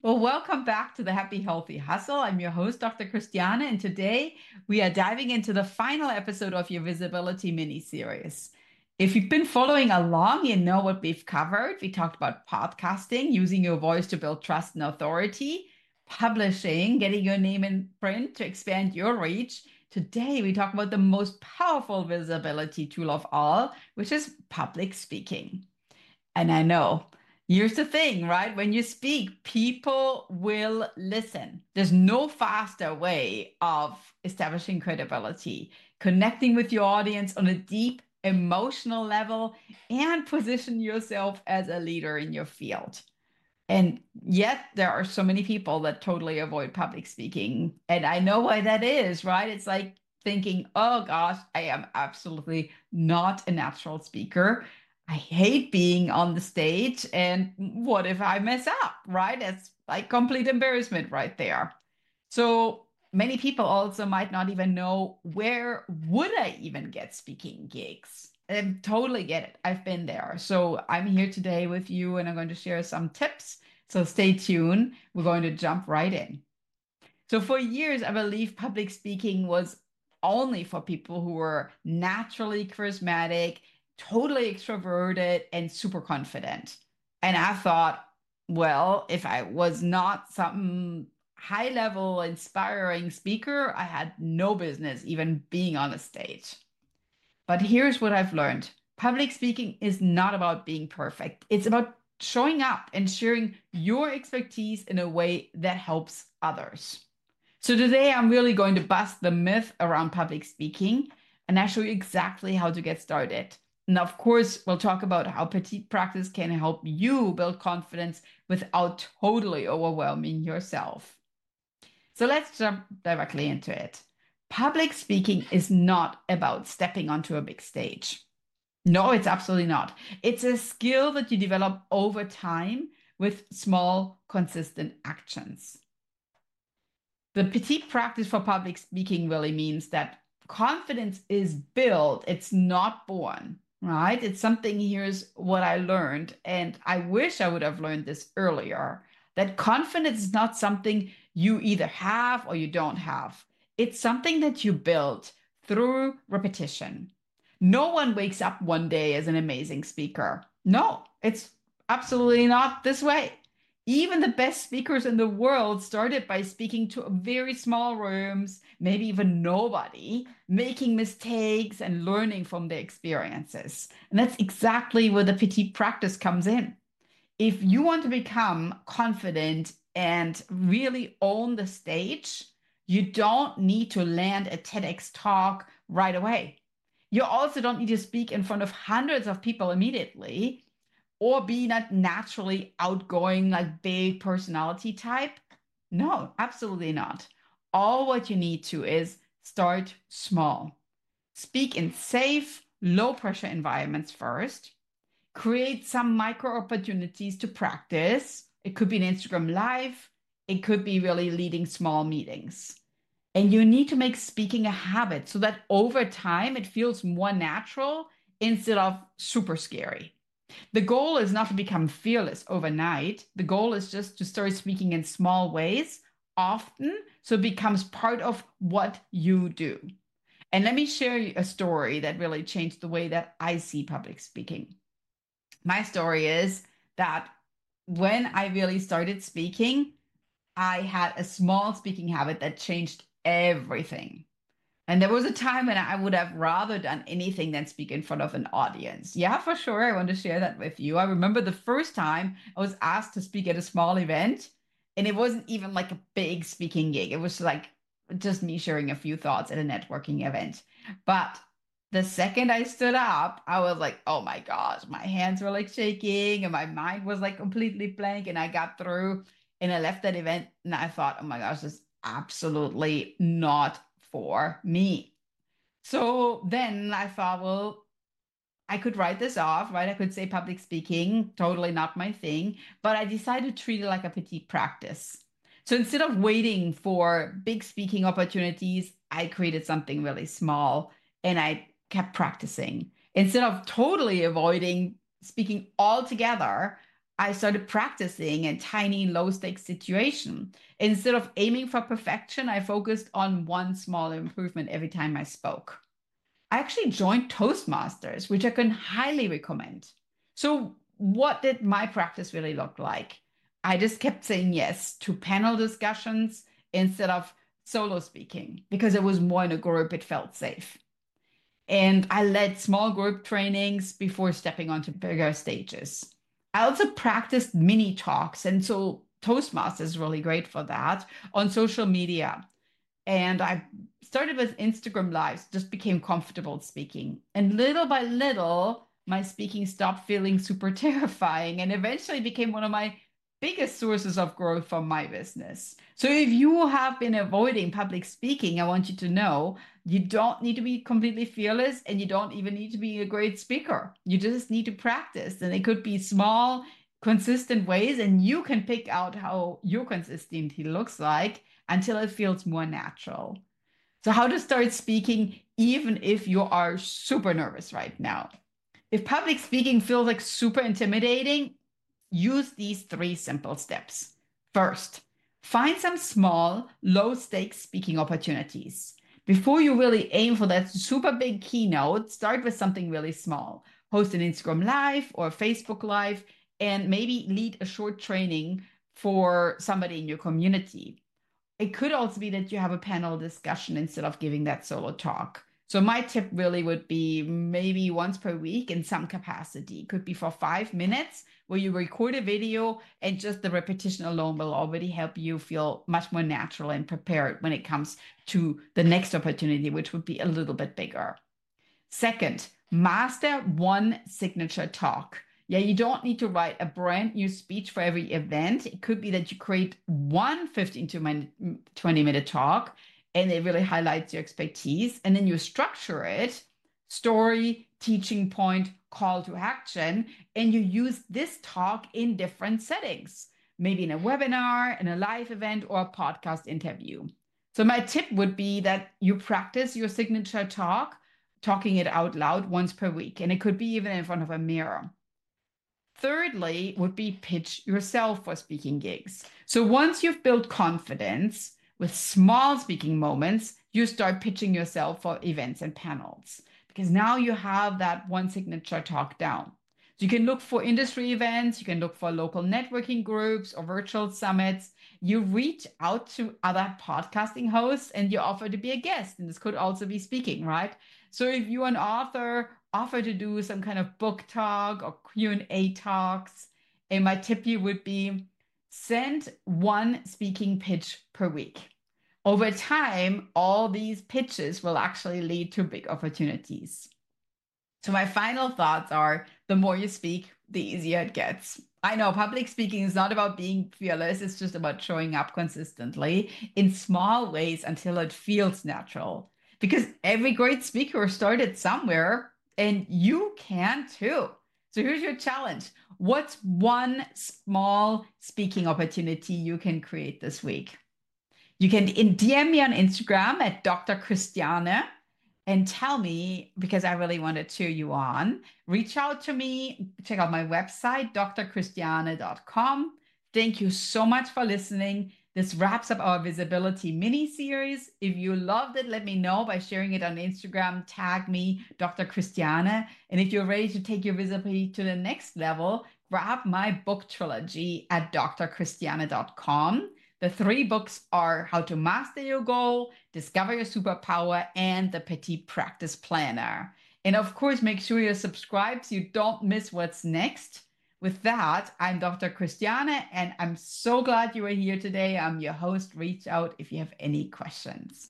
Well, welcome back to the Happy Healthy Hustle. I'm your host, Dr. Christiane, and today we are diving into the final episode of your visibility mini series. If you've been following along, you know what we've covered. We talked about podcasting, using your voice to build trust and authority, publishing, getting your name in print to expand your reach. Today, we talk about the most powerful visibility tool of all, which is public speaking. And I know. Here's the thing, right? When you speak, people will listen. There's no faster way of establishing credibility, connecting with your audience on a deep emotional level, and position yourself as a leader in your field. And yet, there are so many people that totally avoid public speaking. And I know why that is, right? It's like thinking, oh gosh, I am absolutely not a natural speaker. I hate being on the stage. And what if I mess up, right? It's like complete embarrassment right there. So many people also might not even know where would I even get speaking gigs. I totally get it. I've been there. So I'm here today with you and I'm going to share some tips. So stay tuned. We're going to jump right in. So for years, I believe public speaking was only for people who were naturally charismatic, totally extroverted, and super confident. And I thought, well, if I was not some high level, inspiring speaker, I had no business even being on a stage. But here's what I've learned. Public speaking is not about being perfect. It's about showing up and sharing your expertise in a way that helps others. So today I'm really going to bust the myth around public speaking and I show you exactly how to get started. And of course, we'll talk about how petite practice can help you build confidence without totally overwhelming yourself. So let's jump directly into it. Public speaking is not about stepping onto a big stage. No, it's absolutely not. It's a skill that you develop over time with small, consistent actions. The petite practice for public speaking really means that confidence is built, it's not born, right? It's something, here's what I learned, and I wish I would have learned this earlier, that confidence is not something you either have or you don't have. It's something that you build through repetition. No one wakes up one day as an amazing speaker. No, it's absolutely not this way. Even the best speakers in the world started by speaking to very small rooms, maybe even nobody, making mistakes and learning from their experiences. And that's exactly where the petite practice comes in. If you want to become confident and really own the stage, you don't need to land a TEDx talk right away. You also don't need to speak in front of hundreds of people immediately or be not naturally outgoing, like big personality type. No, absolutely not. All what you need to is start small. Speak in safe, low pressure environments first. Create some micro opportunities to practice. It could be an Instagram live. It could be really leading small meetings. And you need to make speaking a habit so that over time it feels more natural instead of super scary. The goal is not to become fearless overnight. The goal is just to start speaking in small ways often so it becomes part of what you do. And let me share you a story that really changed the way that I see public speaking. My story is that when I really started speaking, I had a small speaking habit that changed everything. And there was a time when I would have rather done anything than speak in front of an audience. Yeah, for sure. I want to share that with you. I remember the first time I was asked to speak at a small event, and it wasn't even like a big speaking gig. It was like just me sharing a few thoughts at a networking event. But the second I stood up, I was like, oh my gosh, my hands were like shaking and my mind was like completely blank. And I got through and I left that event and I thought, oh my gosh, this is absolutely not for me. So then I thought, well, I could write this off, right? I could say public speaking, totally not my thing, but I decided to treat it like a petite practice. So instead of waiting for big speaking opportunities, I created something really small and I kept practicing. Instead of totally avoiding speaking altogether, I started practicing in tiny, low-stakes situations. Instead of aiming for perfection, I focused on one small improvement every time I spoke. I actually joined Toastmasters, which I can highly recommend. So, what did my practice really look like? I just kept saying yes to panel discussions instead of solo speaking because it was more in a group, it felt safe. And I led small group trainings before stepping onto bigger stages. I also practiced mini talks. And so Toastmasters is really great for that on social media. And I started with Instagram Lives, just became comfortable speaking. And little by little, my speaking stopped feeling super terrifying and eventually became one of my biggest sources of growth for my business. So if you have been avoiding public speaking, I want you to know you don't need to be completely fearless and you don't even need to be a great speaker. You just need to practice. And it could be small, consistent ways, and you can pick out how your consistency looks like until it feels more natural. So, how to start speaking even if you are super nervous right now? If public speaking feels like super intimidating, use these three simple steps. First, find some small, low stakes speaking opportunities. Before you really aim for that super big keynote, start with something really small. Host an Instagram Live or Facebook Live, and maybe lead a short training for somebody in your community. It could also be that you have a panel discussion instead of giving that solo talk. So my tip really would be maybe once per week in some capacity. It could be for 5 minutes where you record a video and just the repetition alone will already help you feel much more natural and prepared when it comes to the next opportunity, which would be a little bit bigger. Second, master one signature talk. Yeah, you don't need to write a brand new speech for every event. It could be that you create one 15 to 20-minute talk and it really highlights your expertise. And then you structure it story, teaching point, call to action. And you use this talk in different settings, maybe in a webinar, in a live event, or a podcast interview. So, my tip would be that you practice your signature talk talking it out loud once per week. And it could be even in front of a mirror. Thirdly, would be pitch yourself for speaking gigs. So once you've built confidence with small speaking moments, you start pitching yourself for events and panels because now you have that one signature talk down. So you can look for industry events, you can look for local networking groups or virtual summits. You reach out to other podcasting hosts and you offer to be a guest. And this could also be speaking, right? So if you're an author, offer to do some kind of book talk or Q&A talks. And my tip here would be send one speaking pitch per week. Over time, all these pitches will actually lead to big opportunities. So my final thoughts are the more you speak, the easier it gets. I know public speaking is not about being fearless, it's just about showing up consistently in small ways until it feels natural. Because every great speaker started somewhere and you can too. So here's your challenge. What's one small speaking opportunity you can create this week? You can DM me on Instagram at Dr. Christiane and tell me because I really want to cheer you on. Reach out to me. Check out my website, drchristiane.com. Thank you so much for listening. This wraps up our visibility mini series. If you loved it, let me know by sharing it on Instagram. Tag me, Dr. Christiane. And if you're ready to take your visibility to the next level, grab my book trilogy at drchristiane.com. The three books are How to Master Your Goal, Discover Your Superpower, and The Petit Practice Planner. And of course, make sure you're subscribed so you don't miss what's next. With that, I'm Dr. Christiane, and I'm so glad you are here today. I'm your host. Reach out if you have any questions.